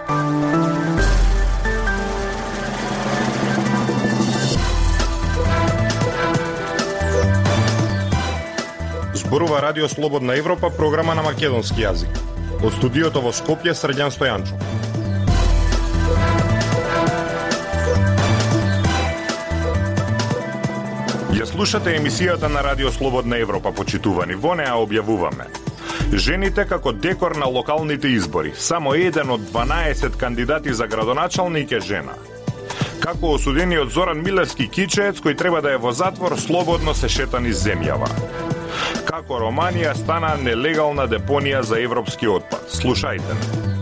Зборува Радио Слободна Европа, програма на македонски јазик. Од студиото во Скопје, Срđan Стојанчо. Ја слушате емисијата на Радио Слободна Европа, почитувани. Во неа објавуваме: жените како декор на локалните избори. Само еден од 12 кандидати за градоначалник е жена. Како осудениот Зоран Милевски кичеец, кој треба да е во затвор, слободно се шета низ земјава. Како Романија стана нелегална депонија за европски отпад. Слушајте.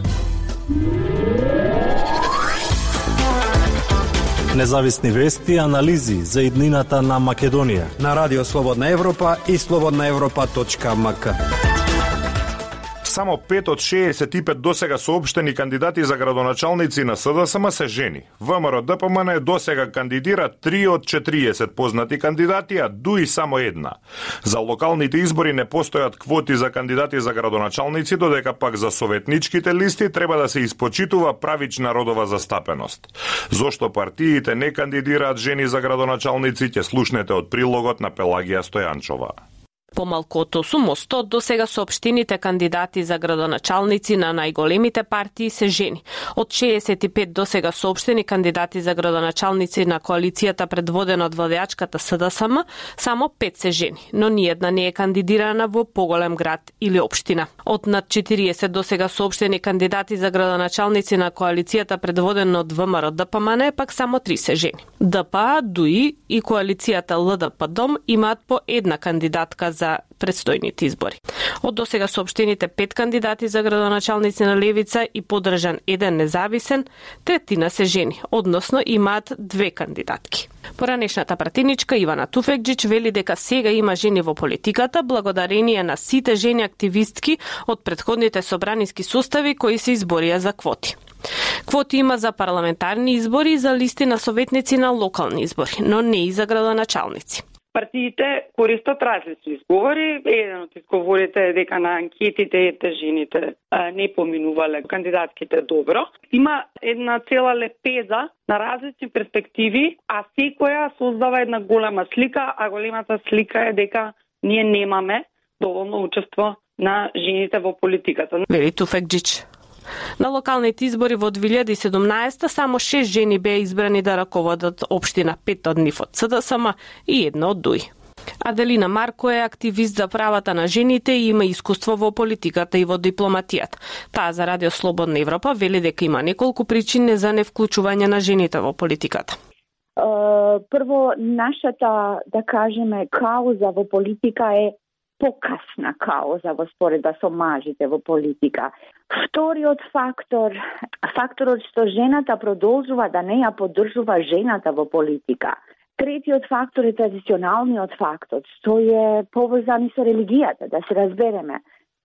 Независни вести и анализи за иднината на Македонија на Радио Слободна Европа и slobodnaevropa.mk. Само 5 од 65 досега соопштени кандидати за градоначалници на СДСМ се жени. ВМРО ДПМН досега кандидира 3 од 40 познати кандидати, а дуи само една. За локалните избори не постојат квоти за кандидати за градоначалници, додека пак за советничките листи треба да се испочитува правична родова застапеност. Зошто партиите не кандидираат жени за градоначалници, ќе слушнете од прилогот на Пелагија Стојанчова. Помалку од 800 досега соопштените кандидати за градоначалници на најголемите партии се жени. Од 65 досега соопштени кандидати за градоначалници на коалицијата предводена од владеачката СДСМ, само 5 се жени, но ниедна не е кандидирана во поголем град или општина. Од над 40 досега соопштени кандидати за градоначалници на коалицијата предводена од ВМРО ДПМН, пак само 3 се жени. ДПА, ДУИ и коалицијата ЛДП-ДОМ имаат по една кандидатка за предстојните избори. Од досега соопштените 5 кандидати за градоначалници на левица и поддржан еден независен, третина се жени, односно имаат 2 кандидатки. Поранешната пратеничка Ивана Туфекџич вели дека сега има жени во политиката благодарение на сите жени активистки од претходните собраниски состави кои се изборија за квоти. Квоти има за парламентарни избори и за листи на советници на локални избори, но не и за градоначалници. Партиите користат различни изговори. Еден од изговорите е дека на анкетите жените не поминувале кандидатките добро. Има една цела лепеза на различни перспективи, а секоја создава една голема слика, а големата слика е дека ние немаме доволно учество на жените во политиката. Вели Туфекџич. На локалните избори во 2017 само 6 жени беа избрани да раководат општина, 5 од нив од СДСМ и една од ДУИ. Аделина Марко е активист за правата на жените и има искуство во политиката и во дипломатијата. Таа за Радио Слободна Европа вели дека има неколку причини за невклучување на жените во политиката. Прво, нашата, да кажеме, кауза во политика е покасна кауза во споредба со мажите во политика. Вториот факторот што жената продолжува да не ја поддржува жената во политика. Третиот фактор е традиционалниот фактор, што е поврзан со религијата, да се разбереме.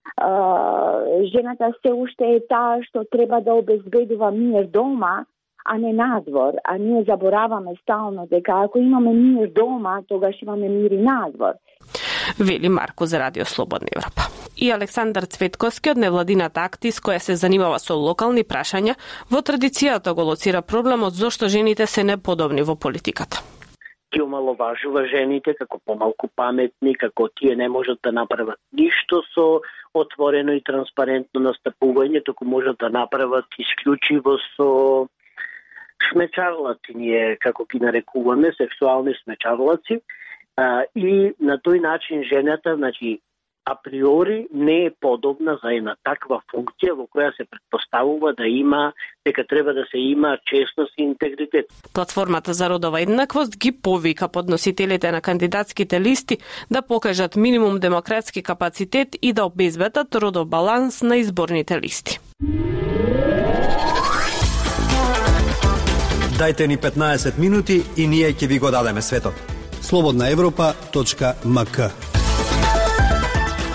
Жената се уште е таа што треба да обезбедува мир дома, а не надвор. А ние забораваме стално дека ако имаме мир дома, тогаш имаме мир и надвор. Вели Марко за Радио Слободна Европа. И Александар Цветковски од невладината Актис, која се занимава со локални прашања, во традицијата го лоцира проблемот зошто жените се неподобни во политиката. Ги омаловажува жените како помалку паметни, како тие не можат да направат ништо со отворено и транспарентно настапување, туку можат да направат исклучиво со смечарлаци, ние како ги нарекуваме, сексуални смечарлаци. И на тој начин жената, значи, априори не е подобна за една таква функција во која се претпоставува да има, дека треба да се има честност и интегритет. Платформата за родова еднаквост ги повика подносителите на кандидатските листи да покажат минимум демократски капацитет и да обезбедат родов баланс на изборните листи. Дајте ни 15 минути и ние ќе ви го дадеме светот. slobodnaevropa.mk.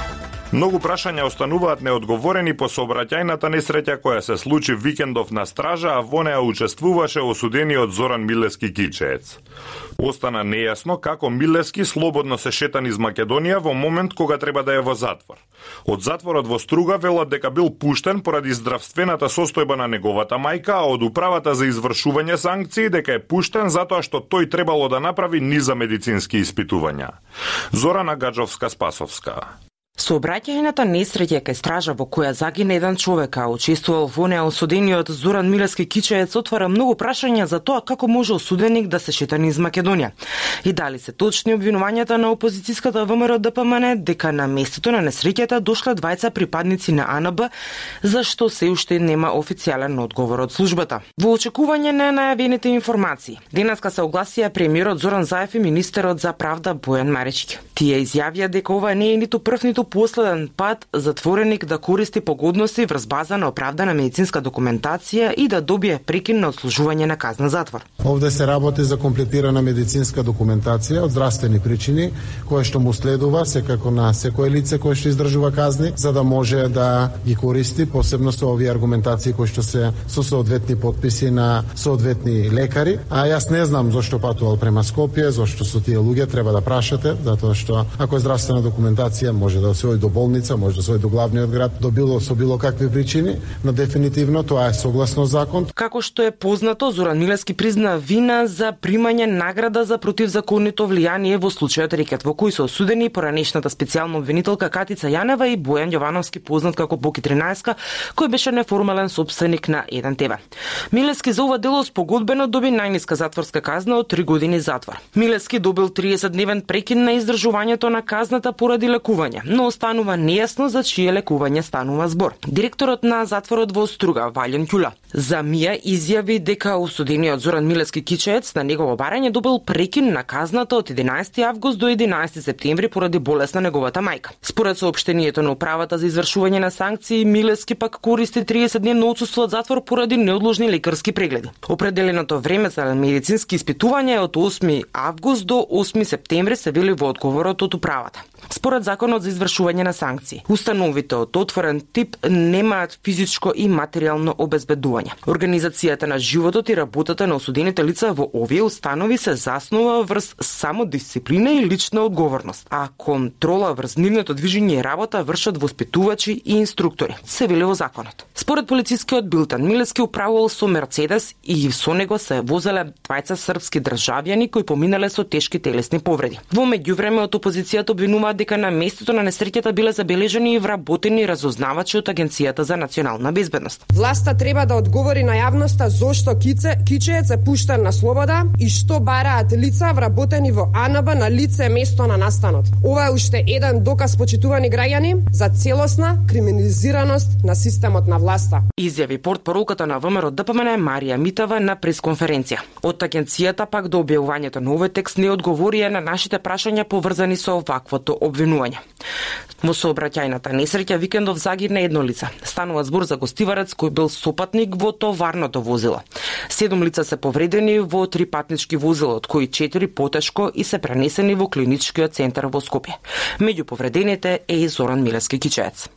Многу прашања остануваат неодговорени по сообраќајната несреќа која се случи викендов на стража, а во неа учествуваше осудениот Зоран Милевски Кичеец. Остана нејасно како Милевски слободно се шета низ Македонија во момент кога треба да е во затвор. Од затворот во Струга велат дека бил пуштен поради здравствената состојба на неговата мајка, а од управата за извршување санкции дека е пуштен затоа што тој требало да направи низа медицински испитувања. Зорана Гаджовска-Спасовска. Сообраќајната несреќа кај стража во која загина еден човек, а учествувал во неа осудениот Зоран Милевски Кичеец, отвара многу прашања за тоа како може осуденик да се шета низ Македонија. И дали се точни обвинувањата на опозицијската ВМРО ДПМН дека на местото на несреќата дошле двајца припадници на АНБ, зашто се уште нема официјален одговор од службата. Во очекување на најавените информации, денеска се огласија премиерот Зоран Заев и министерот за правда Бојан Марички. Тие изјавија дека ова не е ниту прв ниту последен пат затвореник да користи погодности врз база на оправдана медицинска документација и да добие прекин на отслужување на казна затвор. Овде се работи за комплетирана медицинска документација од здравствени причини, која што му следува секако на секое лице кое што издржува казни, за да може да ги користи, посебно со овие аргументации кои што се со соодветни подписи на соодветни лекари. А јас не знам зошто патувал према Скопје, зошто со тие луѓе треба да прашате, затоа што ако е здравствена документација може да се оди до болница, може да се оди до главниот град, до било какви причини, но дефинитивно тоа е согласно закон. Како што е познато, Зоран Милевски призна вина за примање награда за противзаконито влијание во случајот рекет, во кој се осудени поранешната специјална обвинителка Катица Јанева и Бојан Јовановски, познат како Боки 13, кој беше неформален сопственик на Еден ТВ. Милевски за ова дело спогодбено доби најниска затворска казна од 3 години затвор. Милевски добил 30-дневен прекин на издржувањето на казната поради лекување, но останува нејасно за чие лекување станува збор. Директорот на затворот во Струга, Валјан Ќула, за МИА изјави дека осудениот Зоран Милевски Кичеец на негово барање добил прекин на казната од 11 август до 11 септември поради болест на неговата мајка. Според соопштението на управата за извршување на санкции, Милевски пак користи 30-дневно отсуство од затвор поради неодложни лекарски прегледи. Определеното време за медицински испитувања е од 8 август до 8 септември, се вели во одговорот од управата. Според законот за извршување на санкции, установите од отворен тип немаат физичко и материјално обезбедување. Организацијата на животот и работата на осудените лица во овие установи се заснува врз самодисциплина и лична одговорност, а контрола врз нивното движење и работа вршат воспитувачи и инструктори, се вели во законот. Според полицискиот билтен, Милевски управувал со Мерцедес и со него се возеле двајца српски државјани кои поминале со тешки телесни повреди. Во меѓувреме од опозицијата обвинуваат дека на местото на несреќата биле забележани и вработени разузнавачи од Агенцијата за национална безбедност. Власта треба да одговори на јавноста зошто Кичеец е пуштен на слобода и што бараат лица вработени во АНБ на лице место на настанот. Ова е уште еден доказ, почитувани граѓани, за целосна криминализираност на системот на власта. Изјави портпаролката на ВМРО ДПМН Марија Митава на пресконференција. Од агенцијата пак до објавувањето на овој текст не одговорија на нашите прашања поврзани со оваквото обвинување. Во сообраќајната несреќа викендов загина едно лице. Станува збор за гостиварец кој бил сопатник во товарното возило. 7 лица се повредени во 3 патнички возила, од кои 4 потешко и се пренесени во клиничкиот центар во Скопје. Меѓу повредените е и Зоран Милевски Кичеец.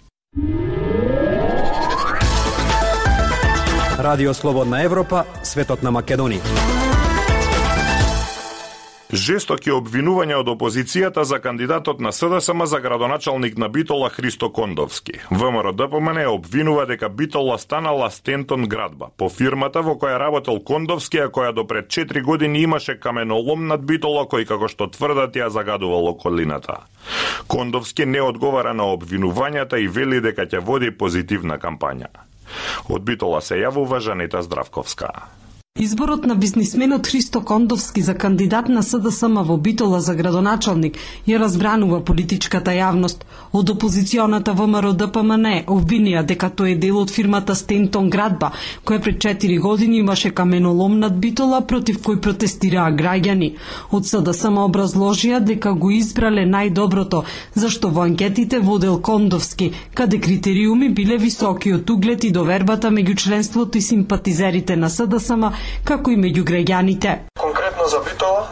Радио Слободна Европа, светот на Македонија. Жестоки обвинувања од опозицијата за кандидатот на СДСМ за градоначалник на Битола Христо Кондовски. ВМРО ДПМН обвинува дека Битола станала Стентон градба, по фирмата во која работел Кондовски, а која до пред 4 години имаше каменолом над Битола кој, како што тврдат, ја загадувал околината. Кондовски не одговара на обвинувањата и вели дека ќе води позитивна кампања. Од Битола се јавува Жанета Здравковска. Изборот на бизнисменот Христо Кондовски за кандидат на СДСМ во Битола за градоначалник ја разбранува политичката јавност. Од опозиционата ВМРО ДПМН обвинија дека тој е дел од фирмата Стентон градба, која пред 4 години имаше каменолом над Битола против кој протестираа граѓани. Од СДСМ образложија дека го избрале најдоброто, зашто во анкетите водел Кондовски, каде критериуми биле високи од углед и довербата меѓу членството и симпатизерите на СДСМ, како и меѓу граѓаните. Конкретно за Битола,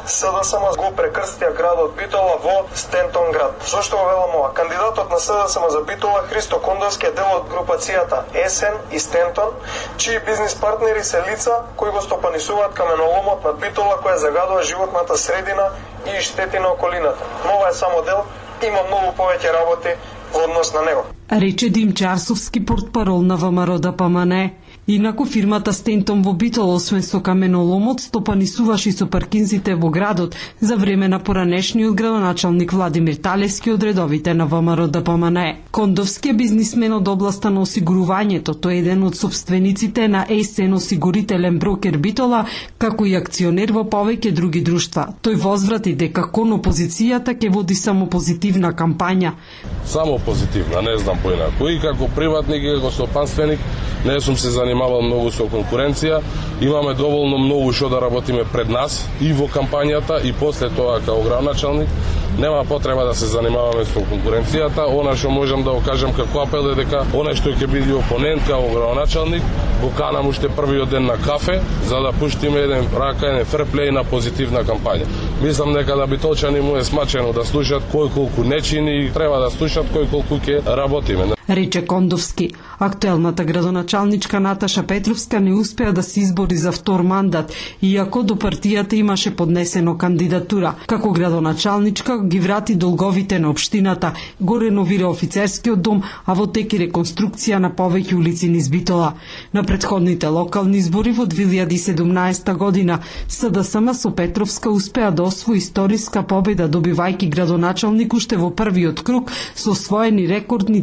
СДСМ го прекрстија градот Битола во Стентон град. Зошто го велам ова? Кандидатот на СДСМ за Битола Христо Кондовски е дел од групацијата ЕСН и Стентон, чии бизнис партнери се лица кои го стопанисуваат каменоломот над Битола која загадува животната средина и штети на околината. Но ова е само дел, има многу повеќе работи во однос на него. Рече Димче Арсовски, портпарол на ВМРО ДПМНЕ. Инаку фирмата Стентон во Битола, освен со каменоломот, стопанисуваше и со паркинзите во градот за време на поранешниот градоначалник Владимир Талевски од редовите на ВМРО ДПМНЕ. Кондовски е бизнисмен од областа на осигурувањето, тој е еден од собствениците на ЕСН осигурителен брокер Битола, како и акционер во повеќе други друштва. Тој возврати дека кон опозицијата ќе води само позитивна кампања. Само позитивна, не знам поинаку. И како приватник и како стопанственик не сум се занимавал многу со конкуренција. Имаме доволно многу што да работиме пред нас и во кампањата и после тоа како градоначалник. Нема потреба да се занимаваме со конкуренцијата. Она што можам да го кажам како апел е дека оној што ќе биде опонент како градоначалник, го канам уште првиот ден на кафе за да пуштиме еден ферплеј на позитивна кампања. Мислам дека на битолчани му е смачено да слушат кој колку не чини, треба да слушат кој колку ќе работиме. Рече Кондовски. Актуелната градоначалничка Наташа Петровска не успеа да се избори за втор мандат, иако до партијата имаше поднесено кандидатура. Како градоначалничка ги врати долговите на општината, го реновира офицерскиот дом, а во тек и реконструкција на повеќе улици низ Битола. На претходните локални избори во 2017 година СДСМ со Петровска успеа да освои историска победа, добивајќи градоначалник уште во првиот круг со освоени рекордни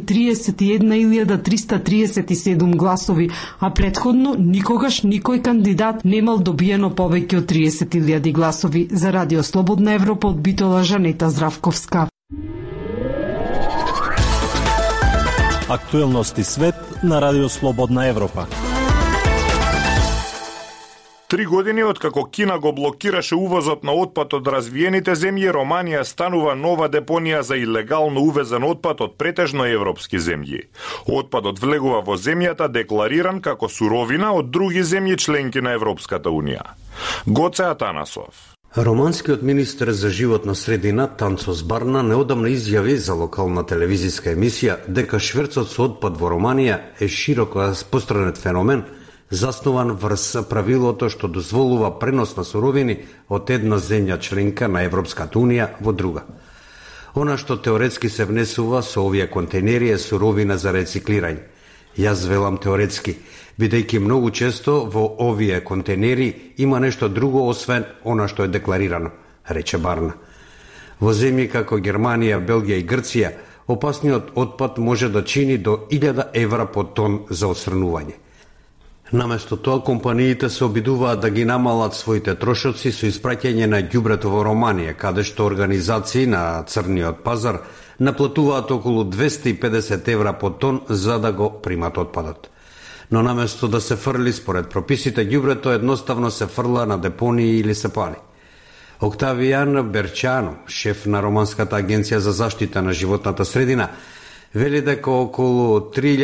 31.337 гласови, а претходно никогаш никој кандидат немал добиено повеќе од 30.000 гласови. За Радио Слободна Европа од Битола, Жанета Здравковска. Актуелности свет на Радио Слободна Европа. 3 години откако Кина го блокираше увозот на отпад од развиените земји, Романија станува нова депонија за илегално увезен отпад од претежно европски земји. Отпадот влегува во земјата деклариран како суровина од други земји членки на Европската Унија. Гоце Атанасов. Романскиот министер за животна средина Танцос Барна неодамна изјави за локална телевизиска емисија дека шверцот со отпад во Романија е широко распространет феномен, заснован врз правилото што дозволува пренос на суровини од една земја членка на Европската Унија во друга. Она што теоретски се внесува со овие контейнери е суровина за рециклирање. Јас велам теоретски, бидејќи многу често во овие контейнери има нешто друго освен она што е декларирано, рече Барна. Во земји како Германија, Белгија и Грција, опасниот отпад може да чини до 1000 евра по тон за отстранување. Наместо тоа, компаниите се обидуваат да ги намалат своите трошоци со испраќање на ѓубрето во Романија, каде што организации на црниот пазар наплатуваат околу 250 евра по тон за да го примат отпадот. Но наместо да се фрли според прописите, ѓубрето едноставно се фрла на депонии или се пали. Октавијан Берчано, шеф на Романската агенција за заштита на животната средина, вели дека околу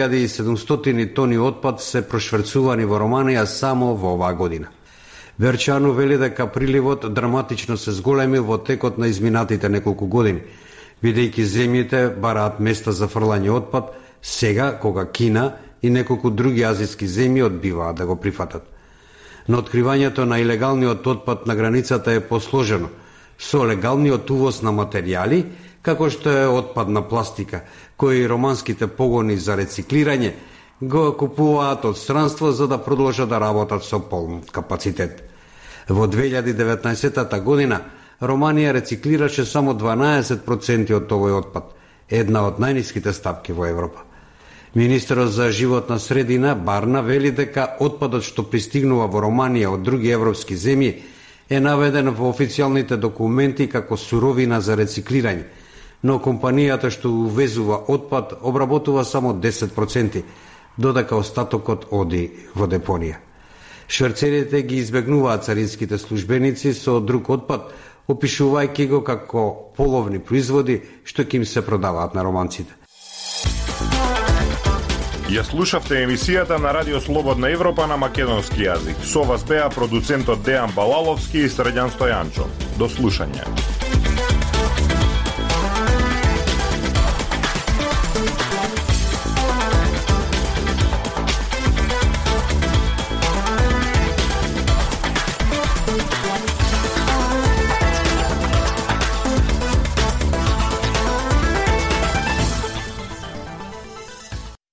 3700 тони отпад се прошверцувани во Романија само во оваа година. Берчано вели дека приливот драматично се зголеми во текот на изминатите неколку години, бидејќи земјите бараат места за фрлање отпад сега кога Кина и неколку други азиски земји одбиваат да го прифатат. Но откривањето на илегалниот отпад на границата е посложено, со легалниот увоз на материјали, како што е отпадна пластика, кои романските погони за рециклирање го купуваат од странство за да продолжат да работат со полн капацитет. Во 2019 година Романија рециклираше само 12% од овој отпад, една од најниските стапки во Европа. Министерот за животна средина Барна вели дека отпадот што пристигнува во Романија од други европски земји е наведен во официјалните документи како суровина за рециклирање, но компанијата што увезува отпад обработува само 10%, додека остатокот оди во депонија. Шверцерите ги избегнуваат царинските службеници со друг отпад, опишувајќи го како половни производи што ќе им се продаваат на романците. Ја слушавте емисијата на Радио Слободна Европа на македонски јазик. Со вас беа продуцентот Дејан Балаловски и Срđan Стојанчо. До слушање.